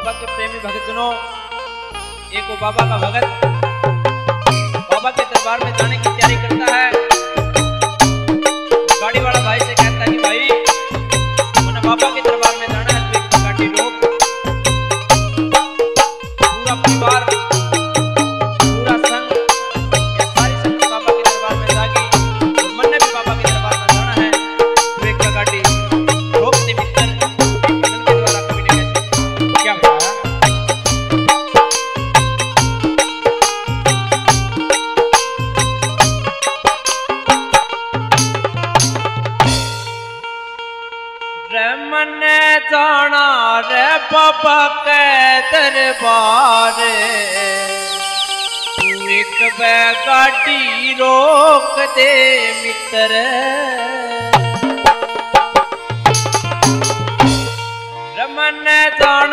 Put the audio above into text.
बाबा के प्रेमी भक्तजनों, एक वो बाबा का भगत बाबा के दरबार में जाने की तैयारी करता है। गाड़ी वाला भाई से कहता है कि भाई मैंने बाबा के दरबार में जाना है, तो एक गाड़ी रोक। पूरा परिवार पूरा संघ या सारी संघ बाबा के दरबार में जागी, तो मैंने भी बाबा के दरबार में जाना है, तो एक गाड़ी रोक दे मित्र। भजन के द्वारा कवि ने कैसे क्या बताया? मन जाना रे बाबा के दरबार, तू एक गाड़ी रोक दे मित्र। मन जाना